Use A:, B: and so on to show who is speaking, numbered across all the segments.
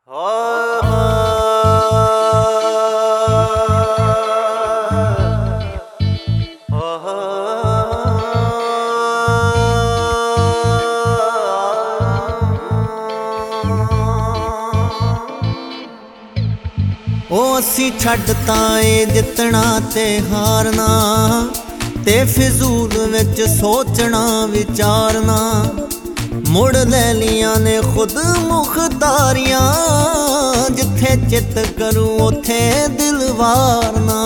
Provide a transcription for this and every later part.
A: ਅਸੀਂ ਛੱਡਤਾ ਏ ਜਿੱਤਣਾ ਤੇ ਹਾਰਨਾ, ਤੇ ਫਿਜ਼ੂਲ ਵਿੱਚ ਸੋਚਣਾ ਵਿਚਾਰਨਾ। ਮੁੜ ਲੈ ਲੀਆਂ ਨੇ ਖੁਦ ਮੁਖਤਾਰੀਆਂ, ਜਿੱਥੇ ਚਿੱਤ ਕਰੂ ਉੱਥੇ ਦਿਲ ਵਾਰਨਾ।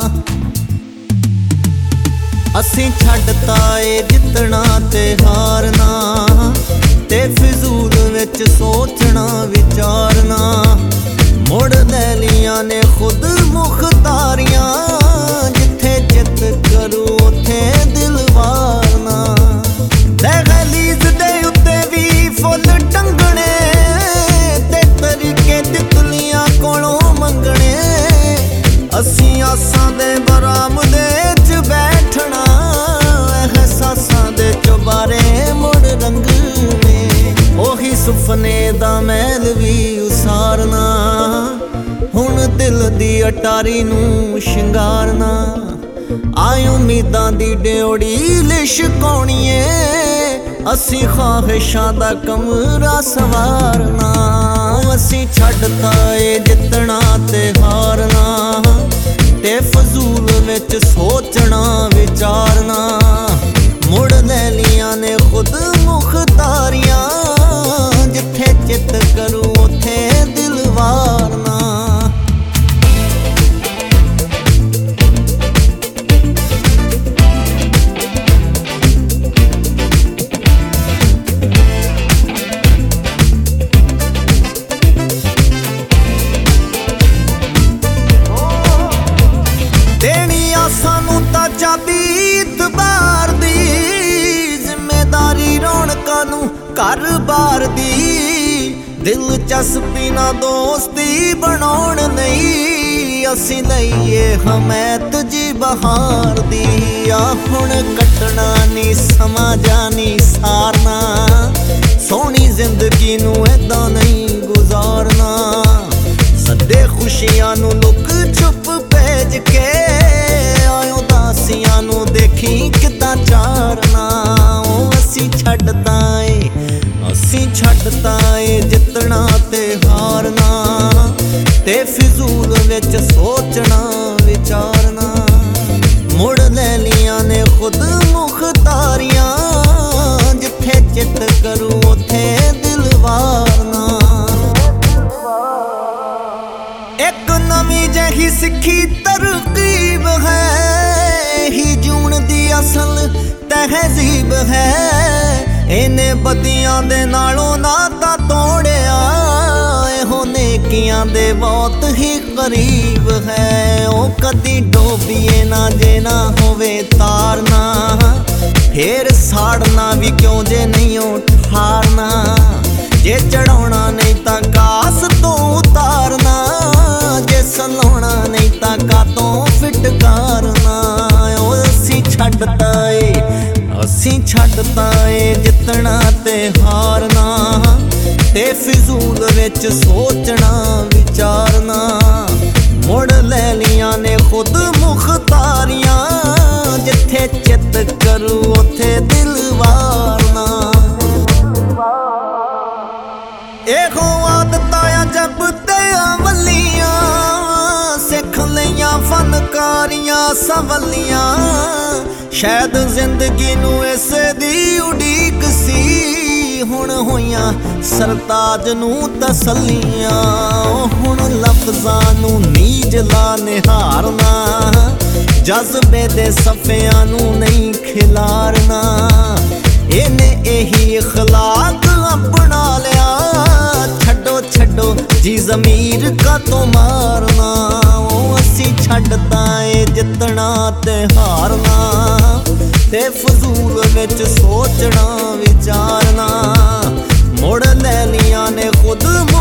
A: ਅਸੀਂ ਛੱਡਤਾ ਏ ਜਿੱਤਣਾ ਤੇ ਹਾਰਨਾ, ਤੇ ਫਿਜ਼ੂਲ ਵਿੱਚ ਸੋਚਣਾ ਵਿਚਾਰਨਾ। ਮੁੜ ਲੈ ਲੀਆਂ ਨੇ ਖੁਦ ਮੁਖਤਾਰੀਆਂ, ਜਿੱਥੇ ਚਿੱਤ ਕਰੂ ਉੱਥੇ ਦਿਲ ਵਾਰਨਾ। ਦਹਿਲੀਜ਼ ਦੇ ਉੱਤੇ ਵੀ ਫੁੱਲ ਟੰਗਣੇ, ਤੇ ਤਰੀਕੇ ਤਿਤਲੀਆਂ ਕੋਲੋਂ ਮੰਗਣੇ। ਅਸੀਂ ਆਸਾਂ ਦੇ ਬਰਾਮਦੇ 'ਚ ਬੈਠਣਾ, ਅਹਿਸਾਸਾਂ ਦੇ ਚੁਬਾਰੇ ਮੁੜ ਰੰਗਣੇ। ਉਹੀ ਸੁਪਨੇ ਦਾ ਮਹਿਲ ਵੀ ਉਸਾਰਨਾ, ਹੁਣ ਦਿਲ ਦੀ ਅਟਾਰੀ ਨੂੰ ਸ਼ਿੰਗਾਰਨਾ। ਆਏ ਉਮੀਦਾਂ ਦੀ ਡਿਓੜੀ ਲਿਸ਼ਕਾਉਣੀਏ, ਅਸੀਂ ਖ਼ਵਾਹਿਸ਼ਾਂ ਦਾ ਕਮਰਾ ਸਵਾਰਨਾ। ਅਸੀਂ ਛੱਡਤਾ ਏ ਜਿੱਤਣਾ ਤੇ ਹਾਰਨਾ, ਤੇ ਫਜ਼ੂਲ ਵਿੱਚ ਸੋਚਣਾ ਵਿਚਾਰਨਾ। ਮੁੜ ਲੈ ਲੀਆਂ ਨੇ ਖੁਦ ਮੁਖਤਾਰੀਆਂ, ਜਿੱਥੇ ਚਿੱਤ ਕਰੂ ਉੱਥੇ ਦਿਲ ਵਾਰਨਾ। ਦੇਣੀ ਆ ਸਾਨੂੰ ਤਾਂ ਚਾਬੀ ਇਤਬਾਰ ਦੀ, ਜ਼ਿੰਮੇਦਾਰੀ ਰੌਣਕਾਂ ਨੂੰ ਘਰ-ਬਾਰ ਦੀ। ਦਿਲਚਸਪੀ ਨਾ ਦੋਸਤੀ ਬਣਾਉਣ ਨਹੀਂ, ਅਸੀਂ ਲਈਏ ਹਮੈਤ ਜੀ ਬਹਾਰ ਦੀ। ਆ ਹੁਣ ਕੱਟਣਾ ਨੀ ਸਮਾਂ ਜਾਨੀ ਸਾਰਨਾ, ਸੋਹਣੀ ਜ਼ਿੰਦਗੀ ਨੂੰ ਏਦਾਂ ਨਹੀਂ ਗੁਜ਼ਾਰਨਾ। ਸੱਦੇ ਖੁਸ਼ੀਆਂ ਨੂੰ ਲੁਕ ਛੁਪ ਭੇਜ ਕੇ, ਆਇਓ ਉਦਾਸੀਆਂ ਨੂੰ ਦੇਖੀ ਕਿੱਦਾਂ ਚਾਰਨਾ। ਉਹ ਅਸੀਂ ਛੱਡਤਾ ਏ, ਅਸੀਂ ਛੱਡਤਾ ਏ ਜਿੱਤਣਾ ਤੇ ਹਾਰਨਾ, ਤੇ ਫਿਜ਼ੂਲ ਵਿੱਚ ਸੋਚਣਾ ਵਿਚਾਰਨਾ। ਮੁੜ ਲੈ ਲੀਆਂ ਨੇ ਖੁਦ ਮੁਖਤਾਰੀਆਂ, ਜਿੱਥੇ ਚਿੱਤ ਕਰੂ ਉੱਥੇ ਦਿਲ ਵਾਰਨਾ। ਇੱਕ ਨਵੀਂ ਜਿਹੀ ਸਿੱਖੀ ਤਰਕੀਬ ਹੈ, ਹੀ ਜੂਣ ਦੀ ਅਸਲ ਤਹਿਜ਼ੀਬ ਹੈ। ਇਹਨੇ ਬਦੀਆਂ ਦੇ ਨਾਲੋਂ ਨਾਤਾ ਤੋੜਿਆ, ਇਹੋ ਨੇਕੀਆਂ ਦੇ ਬਹੁਤ ਹੀ ਕਰੀਬ ਹੈ। ਉਹ ਕਦੀ ਡੋਬੀਏ ਨਾ ਜੇ ਨਾ ਹੋਵੇ ਤਾਰਨਾ, ਫੇਰ ਸਾੜਨਾ ਵੀ ਕਿਉਂ ਜੇ ਨਹੀਂ ਉਠਾਰਨਾ। ਜੇ ਚੜਾਉਣਾ ਨਹੀਂ ਤਾਂ ਕਾਸ ਤੋਂ ਉਤਾਰਨਾ, ਜੇ ਸਲਾਉਣਾ ਨਹੀਂ ਤਾਂ ਕਾਤੋਂ ਫਿਟਕਾਰਨਾ। ਉਹ ਅਸੀਂ ਛੱਡਤਾ ਏ, ਅਸੀਂ ਛੱਡਤਾ ਏ ਜਿੱਤਣਾ ਤੇ ਹਾਰਨਾ, ਤੇ ਫਿਜ਼ੂਲ ਵਿੱਚ ਸੋਚਣਾ ਵਿਚਾਰਨਾ। ਮੁੜ ਲੈ ਲੀਆਂ ਨੇ ਖੁਦ ਮੁਖਤਾਰੀਆਂ, ਜਿੱਥੇ ਚਿੱਤ ਕਰੂ ਉੱਥੇ ਦਿਲ ਵਾਰਨਾ। ਇਹੋ ਆਦਤਾਂ ਅਜਬ ਤੇ ਅਵਲੀਆਂ, ਸਿੱਖ ਲਈਆਂ ਫਨਕਾਰੀਆਂ ਸਵਲੀਆਂ। ਸ਼ਾਇਦ ਜ਼ਿੰਦਗੀ ਨੂੰ ਇਸੇ ਦੀ ਉਡੀਕ ਸੀ, ਹੁਣ ਹੋਈਆਂ ਸਰਤਾਜ ਨੂੰ ਤਸੱਲੀਆਂ। ਹੁਣ ਲਫ਼ਜ਼ਾਂ ਨੂੰ ਨੀਜ ਲਾ ਨਿਹਾਰਨਾ, ਜਜ਼ਬੇ ਦੇ ਸਫ਼ਿਆਂ ਨੂੰ ਨਹੀਂ ਖਿਲਾਰਨਾ। ਇਹਨੇ ਇਹੀ ਇਖਲਾਕ ਅਪਣਾ ਲਿਆ, ਛੱਡੋ ਛੱਡੋ ਜੀ ਜ਼ਮੀਰ ਕਾਤੋਂ ਮਾਰਨਾ। ਉਹ ਅਸੀਂ ਛੱਡਤਾ ਏ ਜਿੱਤਣਾ ਤੇ ਹਾਰਨਾ, ਤੇ ਫਜ਼ੂਲ ਵਿੱਚ ਸੋਚਣਾ ਵਿਚਾਰਨਾ। ਮੁੜ ਲੈ ਲੀਆਂ ਨੇ ਖੁਦ